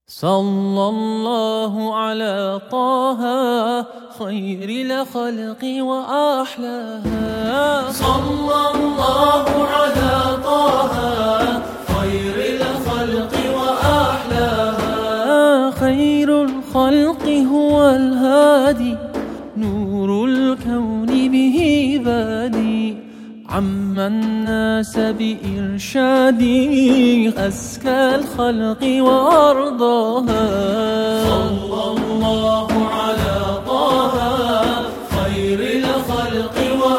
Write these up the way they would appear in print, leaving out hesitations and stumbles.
صلى الله على طه خير الخلق وأحلاها. صلى الله على طه خير الخلق وأحلاها. خير الخلق هو الهادي نور الكون به بادي عم الناس بإرشادي أزكى الخلق وأرضاها. صلى الله على طه خير الخلق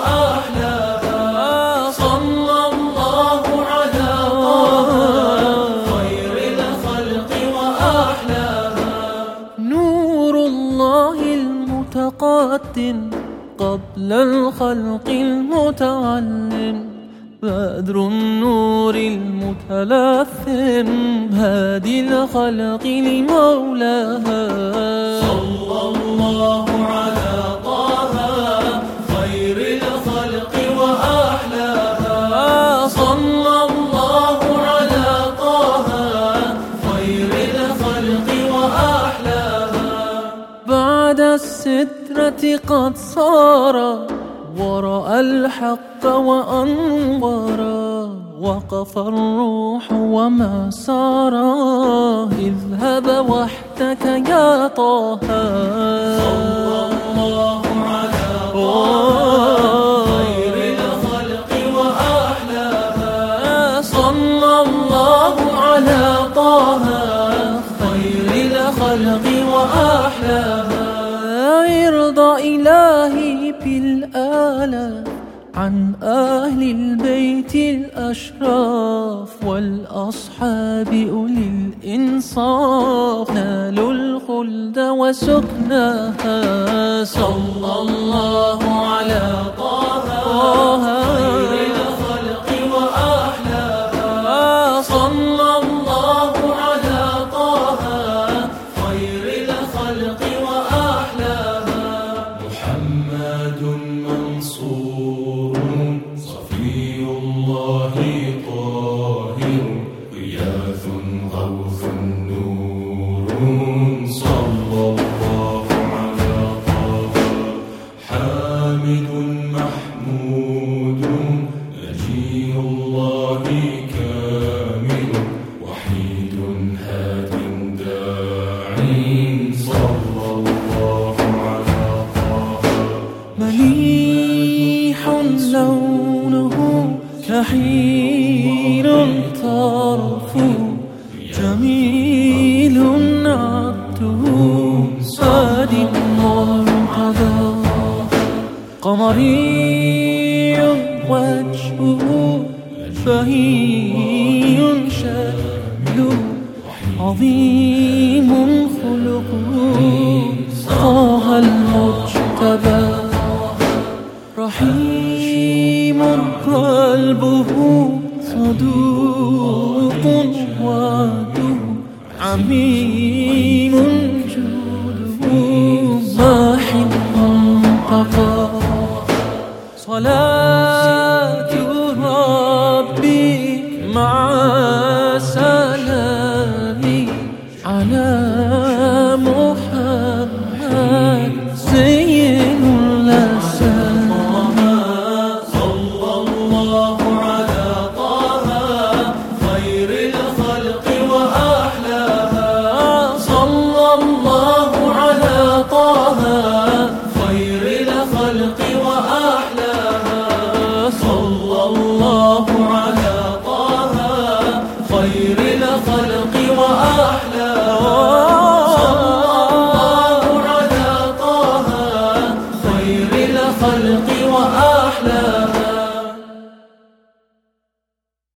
وأحلاها. صلى الله على طه خير الخلق وأحلاها. نور الله المتقدم قبل الخلق المتعلم بدر النور المتلثم هادي الخلق لمولاها. صلى الله على طه خير الخلق وأحلاها. صلى الله على طه خير الخلق وأحلاها. بعد السترة قد صار ورأى الحق وأنظرا وقف الروح وما سارا اذهب وحدك يا طه. صلى الله على طه خير الخلق وأحلاها. صلى الله على طه خير الخلق وأحلاها. ارضى إلهي بالآلاف عن أهل البيت الأشراف والأصحاب أولي الإنصاف نالوا الخلد وسكناها. صلى الله على طه خير الخلق وأحلاها. صلى الله على طه خير الخلق وأحلاها. محمد منصور صفي الله طاهر غياث غوث نور. صلى الله على طه حامد محمود نجي الله كامل وحيد هاد داع. صلى الله على طه مليح لونه كحيل طرفه جميل عبده ساد مرتضى قمري وجهه بهي شكله عظيم خلقه طه المجتبى رحيم قلبه صدوق وعده عميم جوده ماح منتقى. صلاة ربي مع سلامي على محمد زين الأسامي. صلى الله على طه خير الخلق وأحلاها. صلى الله على طه خير الخلق وأحلاها. صلى الله على طه خير الخلق وأحلاها. صلى الله على طه خير الخلق